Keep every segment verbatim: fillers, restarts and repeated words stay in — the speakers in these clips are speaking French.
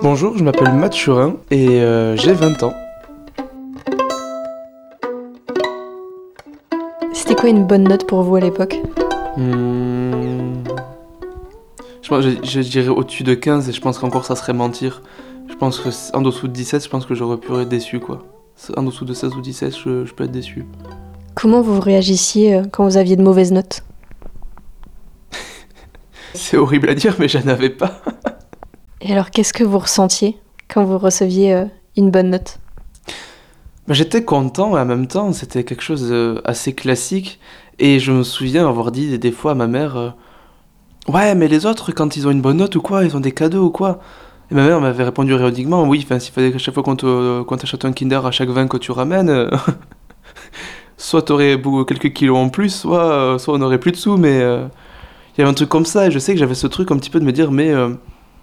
Bonjour, je m'appelle Mathurin et euh, j'ai vingt ans. C'était quoi une bonne note pour vous à l'époque? Hmm. Je, pense- je, je dirais au-dessus de quinze et je pense qu'encore ça serait mentir. Je pense que c- en dessous de dix-sept, je pense que j'aurais pu être déçu quoi. En dessous de seize ou dix-sept, je, je peux être déçu. Comment vous réagissiez euh, quand vous aviez de mauvaises notes? C'est horrible à dire mais j'en avais pas. Et alors qu'est-ce que vous ressentiez quand vous receviez euh, une bonne note? Bah, j'étais content et en même temps c'était quelque chose euh, assez classique. Et je me souviens avoir dit des, des fois à ma mère euh, ouais mais les autres quand ils ont une bonne note ou quoi, ils ont des cadeaux ou quoi. Et ma mère m'avait répondu ironiquement oui, enfin s'il fallait qu'à chaque fois qu'on te, qu'on t'achète un Kinder à chaque vin que tu ramènes, euh, soit t'aurais beau- quelques kilos en plus, soit, euh, soit on aurait plus de sous, mais euh, il y avait un truc comme ça et je sais que j'avais ce truc un petit peu de me dire mais euh,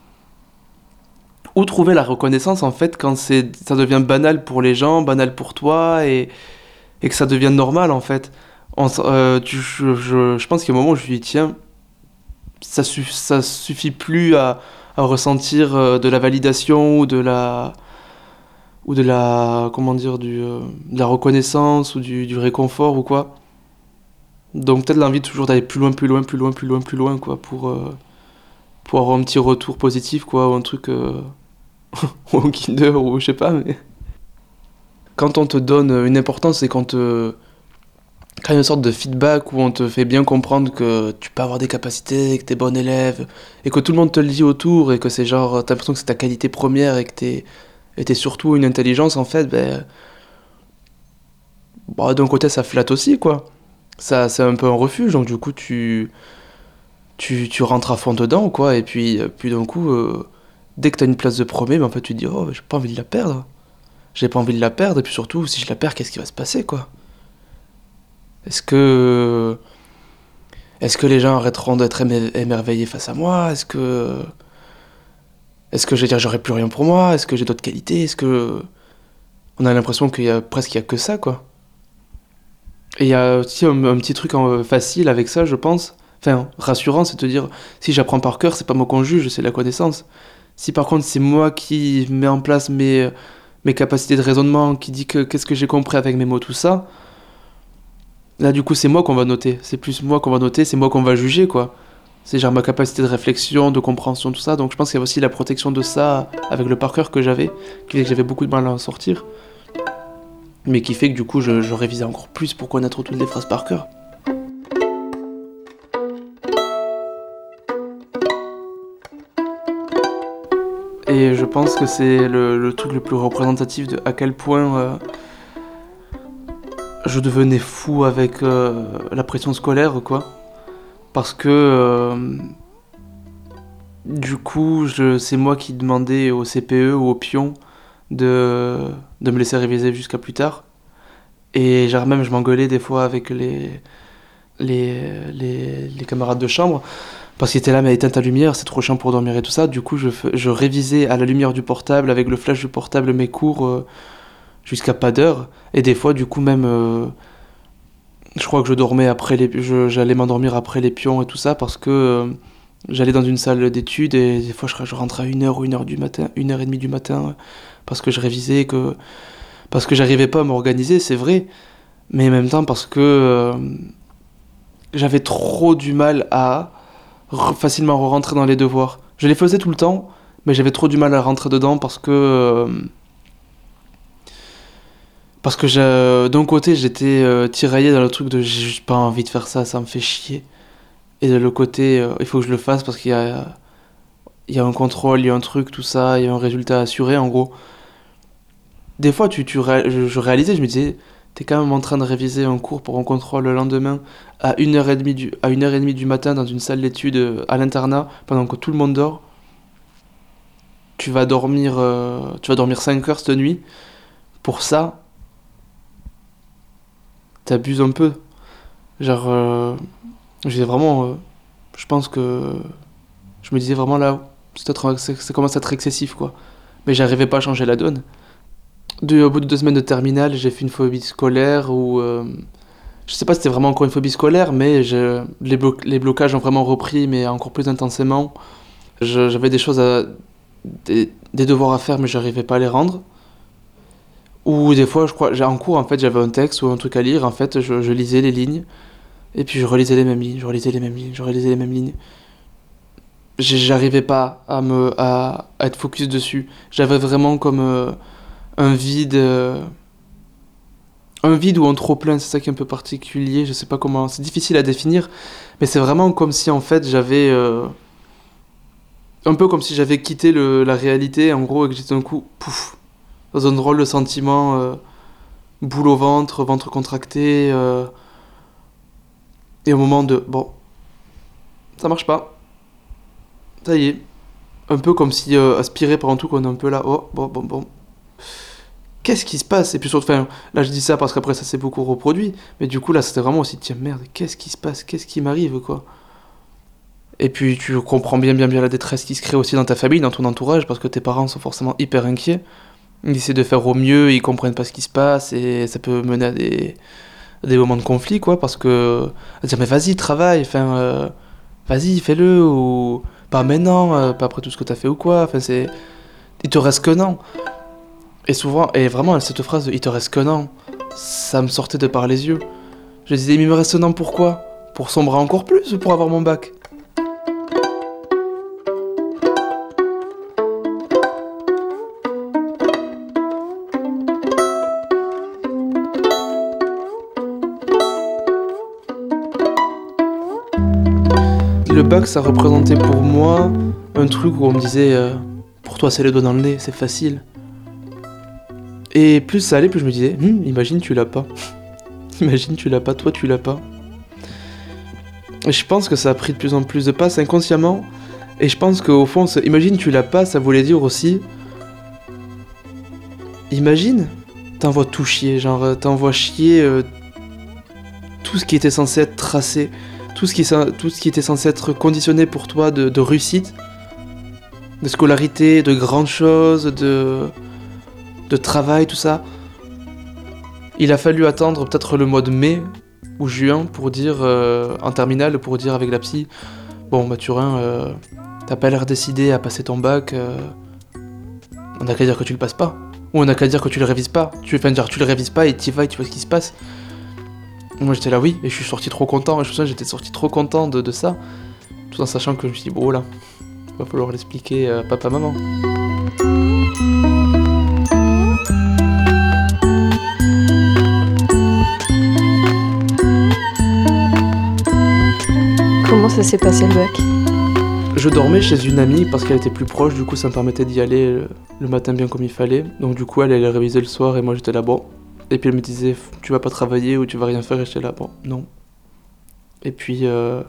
où trouver la reconnaissance en fait quand c'est, ça devient banal pour les gens, banal pour toi et, et que ça devient normal en fait. On s- euh, tu- je, je, je pense qu'il y a un moment où je lui dis tiens, ça, suff- ça suffit plus à, à ressentir euh, de la validation ou de la ou de la comment dire du euh, de la reconnaissance ou du, du réconfort ou quoi. Donc peut-être l'envie toujours d'aller plus loin, plus loin, plus loin, plus loin, plus loin quoi pour euh, pour avoir un petit retour positif quoi ou un truc euh, ou un Kinder ou je sais pas mais quand on te donne une importance et quand te quand il y a une sorte de feedback où on te fait bien comprendre que tu peux avoir des capacités, que t'es bon élève, et que tout le monde te le dit autour, et que c'est genre, t'as l'impression que c'est ta qualité première, et que t'es, et t'es surtout une intelligence, en fait, ben, bah, d'un côté ça flatte aussi, quoi. Ça, c'est un peu un refuge, donc du coup tu, tu, tu rentres à fond dedans, quoi, et puis, euh, puis d'un coup, euh, dès que t'as une place de premier, ben, en fait tu te dis, oh, j'ai pas envie de la perdre. J'ai pas envie de la perdre, et puis surtout, si je la perds, qu'est-ce qui va se passer, quoi? Est-ce que Est-ce que les gens arrêteront d'être émer- émerveillés face à moi? Est-ce que. Est-ce que je vais dire j'aurai plus rien pour moi? Est-ce que j'ai d'autres qualités? Est-ce que. On a l'impression qu'il y a presque il y a que ça, quoi. Et il y a aussi un, un petit truc en- facile avec ça, je pense. Enfin, rassurant, c'est de te dire si j'apprends par cœur, c'est pas moi qu'on juge, c'est la connaissance. Si par contre c'est moi qui mets en place mes, mes capacités de raisonnement, qui dit que qu'est-ce que j'ai compris avec mes mots, tout ça, là du coup c'est moi qu'on va noter. C'est plus moi qu'on va noter, c'est moi qu'on va juger, quoi. C'est genre ma capacité de réflexion, de compréhension, tout ça. Donc je pense qu'il y a aussi la protection de ça avec le par cœur que j'avais, qui fait que j'avais beaucoup de mal à en sortir. Mais qui fait que du coup je, je révisais encore plus pour connaître toutes les phrases par cœur. Et je pense que c'est le, le truc le plus représentatif de à quel point euh, je devenais fou avec euh, la pression scolaire, quoi. Parce que euh, du coup, je, c'est moi qui demandais au C P E ou au pion de, de me laisser réviser jusqu'à plus tard. Et genre même je m'engueulais des fois avec les, les, les, les camarades de chambre parce qu'ils étaient là mais éteins ta lumière, c'est trop chiant pour dormir et tout ça. Du coup je, fais- je révisais à la lumière du portable avec le flash du portable mes cours euh, jusqu'à pas d'heure. Et des fois du coup même euh, je crois que je dormais après les, je- j'allais m'endormir après les pions et tout ça parce que euh, j'allais dans une salle d'études et des fois je, je rentrais à une heure ou une heure du matin, une heure et demie du matin parce que je révisais, que, parce que j'arrivais pas à m'organiser, c'est vrai. Mais en même temps parce que euh, j'avais trop du mal à re- facilement rentrer dans les devoirs. Je les faisais tout le temps, mais j'avais trop du mal à rentrer dedans parce que euh, parce que j'ai- d'un côté j'étais euh, tiraillé dans le truc de j'ai juste pas envie de faire ça, ça me fait chier. Et de l'autre côté, euh, il faut que je le fasse parce qu'il y a il y a un contrôle, il y a un truc, tout ça, il y a un résultat assuré en gros. Des fois, tu, tu ré- je, je réalisais, je me disais, t'es quand même en train de réviser un cours pour un contrôle le lendemain à une heure trente du, à une heure trente du matin dans une salle d'études euh, à l'internat, pendant que tout le monde dort. Tu vas dormir, euh, tu vas dormir cinq heures cette nuit. Pour ça, t'abuses un peu. Genre, euh, j'ai vraiment, euh, je pense que je me disais vraiment là, c'est peut-être- c'est- ça commence à être excessif quoi. Mais j'arrivais pas à changer la donne. De- au bout de deux semaines de terminale, j'ai fait une phobie scolaire où euh, je sais pas si c'était vraiment encore une phobie scolaire, mais je, les, blo- les blocages ont vraiment repris, mais encore plus intensément. Je- J'avais des choses à. Des, des devoirs à faire mais j'arrivais pas à les rendre. Ou des fois, je crois, j'ai en cours, en fait, j'avais un texte ou un truc à lire, en fait, je, je lisais les lignes, et puis je relisais les mêmes lignes, je relisais les mêmes lignes, je relisais les mêmes lignes. J'ai- J'arrivais pas à me à, à être focus dessus. J'avais vraiment comme euh, un vide, euh, un vide ou un trop plein. C'est ça qui est un peu particulier. Je sais pas comment. C'est difficile à définir, mais c'est vraiment comme si en fait j'avais euh, un peu comme si j'avais quitté le, la réalité en gros et que j'étais d'un coup pouf dans un drôle de sentiment, euh, boule au ventre, ventre contracté, euh, et au moment de bon, ça marche pas. Ça y est. Un peu comme si euh, aspiré par un truc, on est un peu là, oh, bon, bon, bon. Qu'est-ce qui se passe? Et puis surtout, enfin, là je dis ça parce qu'après ça s'est beaucoup reproduit, mais du coup là c'était vraiment aussi, tiens merde, qu'est-ce qui se passe? Qu'est-ce qui m'arrive, quoi? Et puis tu comprends bien, bien, bien la détresse qui se crée aussi dans ta famille, dans ton entourage, parce que tes parents sont forcément hyper inquiets. Ils essaient de faire au mieux, ils comprennent pas ce qui se passe, et ça peut mener à des, à des moments de conflit, quoi, parce que. À dire, mais vas-y, travaille, enfin, euh, vas-y, fais-le, ou. Pas maintenant, euh, pas après tout ce que t'as fait ou quoi, enfin, c'est. Il te reste qu'un an. Et souvent, et vraiment, cette phrase de il te reste qu'un an, ça me sortait de par les yeux. Je disais, mais il me reste un an pourquoi? Pour sombrer encore plus ou pour avoir mon bac? Le bac, ça représentait pour moi un truc où on me disait, euh, pour toi, c'est le doigt dans le nez, c'est facile. Et plus ça allait, plus je me disais, Hum, imagine tu l'as pas. Imagine tu l'as pas, toi tu l'as pas. Et je pense que ça a pris de plus en plus de place inconsciemment. Et je pense qu'au fond, ce imagine tu l'as pas, ça voulait dire aussi, imagine, t'envoies tout chier, genre euh, t'envoies chier euh, tout ce qui était censé être tracé, tout ce qui, est- tout ce qui était censé être conditionné pour toi de, de réussite, de scolarité, de grandes choses, de, de travail, tout ça. Il a fallu attendre peut-être le mois de mai ou juin pour dire, euh, en terminale, pour dire avec la psy, bon Mathurin, euh, t'as pas l'air décidé à passer ton bac, euh, on n'a qu'à dire que tu le passes pas. Ou on n'a qu'à dire que tu le révises pas. Tu, enfin, dire, tu le révises pas et t'y vas et tu vois ce qui se passe. Moi j'étais là, oui, et je suis sorti trop content. Et je me souviens, j'étais sorti trop content de, de ça. Tout en sachant que je me suis dit, bon là, va falloir l'expliquer à papa-maman. Comment ça s'est passé le bac? Je dormais chez une amie parce qu'elle était plus proche, du coup ça me permettait d'y aller euh, le matin bien comme il fallait. Donc du coup elle allait réviser le soir et moi j'étais là, bon. Et puis elle me disait, tu vas pas travailler ou tu vas rien faire, et j'étais là, bon, non. Et puis euh,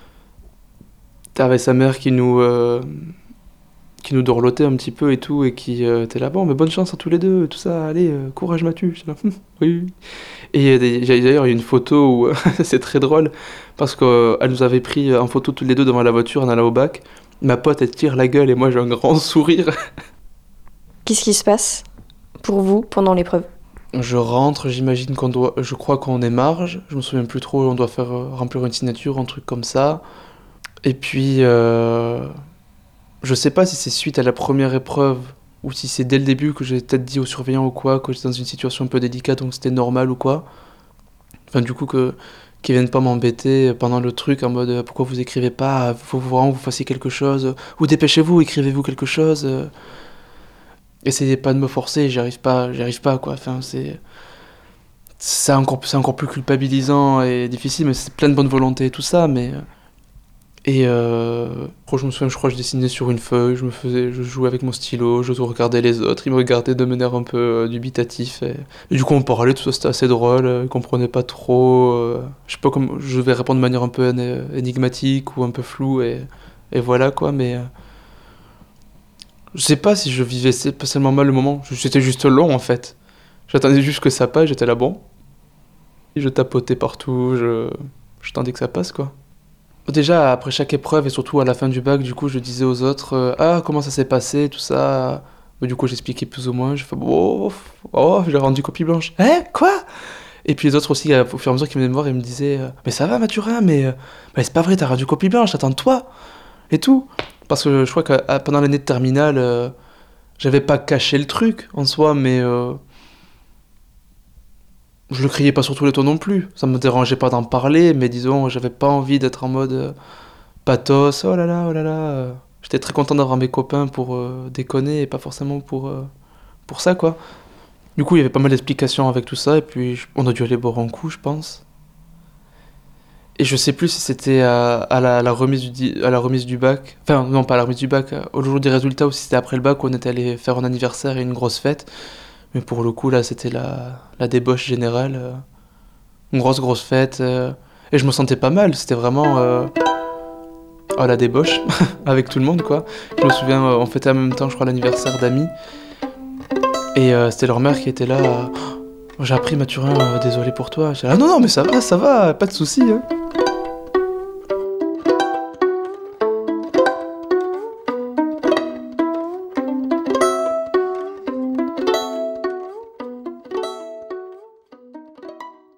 t'avais sa mère qui nous, euh, qui nous dorlotait un petit peu et tout, et qui euh, était là, bon, mais bonne chance à tous les deux, tout ça, allez, euh, courage Mathieu. J'étais là, Hum, oui, oui. Et il y a des- j'ai- d'ailleurs, il y a une photo où c'est très drôle, parce qu'elle nous avait pris en photo tous les deux devant la voiture en allant au bac. Ma pote, elle tire la gueule et moi j'ai un grand sourire. Qu'est-ce qui se passe pour vous pendant l'épreuve? Je rentre, j'imagine qu'on doit, je crois qu'on est marge, je me souviens plus trop, on doit faire euh, remplir une signature, un truc comme ça. Et puis, euh, je sais pas si c'est suite à la première épreuve ou si c'est dès le début que j'ai peut-être dit aux surveillants ou quoi, que j'étais dans une situation un peu délicate donc c'était normal ou quoi. Enfin, du coup, que qu'ils viennent pas m'embêter pendant le truc en mode euh, pourquoi vous écrivez pas, faut vraiment que vous fassiez quelque chose, ou dépêchez-vous, écrivez-vous quelque chose. euh. Essayez pas de me forcer, j'y arrive pas, j'y arrive pas quoi. Enfin, c'est c'est encore, c'est encore plus culpabilisant et difficile, mais c'est plein de bonne volonté et tout ça, mais. Et euh, je me souviens, je crois que je dessinais sur une feuille, je me faisais, je jouais avec mon stylo, je regardais les autres, ils me regardaient de manière un peu euh, dubitatif. Et, et du coup, on parlait, tout ça, c'était assez drôle, euh, ils comprenaient pas trop. euh, je sais pas comment, je vais répondre de manière un peu éne- énigmatique ou un peu floue, et, et voilà quoi, mais. euh, je sais pas si je vivais spécialement mal le moment, c'était juste long en fait. J'attendais juste que ça passe, j'étais là bon. Je tapotais partout, je, je tendais que ça passe quoi. Déjà, après chaque épreuve et surtout à la fin du bac, du coup, je disais aux autres euh, ah, comment ça s'est passé, tout ça. Mais du coup, j'expliquais plus ou moins. Je fais oh, oh, j'ai rendu copie blanche. Hein, quoi? Et puis les autres aussi, au fur et à mesure qu'ils venaient me voir, ils me disaient euh, mais ça va, Mathurin, mais, euh, mais c'est pas vrai, t'as rendu copie blanche, attends-toi. Et tout. Parce que je crois que ah, pendant l'année de terminale, euh, J'avais pas caché le truc en soi, mais euh, je le criais pas sur tous les toits non plus. Ça me dérangeait pas d'en parler, mais disons, j'avais pas envie d'être en mode euh, pathos, oh là là, oh là là. euh. J'étais très content d'avoir mes copains pour euh, déconner et pas forcément pour, euh, pour ça, quoi. Du coup, il y avait pas mal d'explications avec tout ça, et puis je- on a dû aller boire un coup, je pense. Et je sais plus si c'était à, à la, à la remise du, di- à la remise du bac, enfin non pas à la remise du bac, euh, au jour des résultats, ou si c'était après le bac où on était allé faire un anniversaire et une grosse fête. Mais pour le coup là c'était la, la débauche générale, euh, une grosse grosse fête. euh, et je me sentais pas mal, c'était vraiment euh, oh, la débauche avec tout le monde quoi. Je me souviens, euh, on fêtait en même temps je crois l'anniversaire d'amis. Et euh, c'était leur mère qui était là. euh, Oh, j'ai appris Mathurin, euh, désolé pour toi. J'étais là, ah non non mais ça va, ça va, pas de soucis. Hein.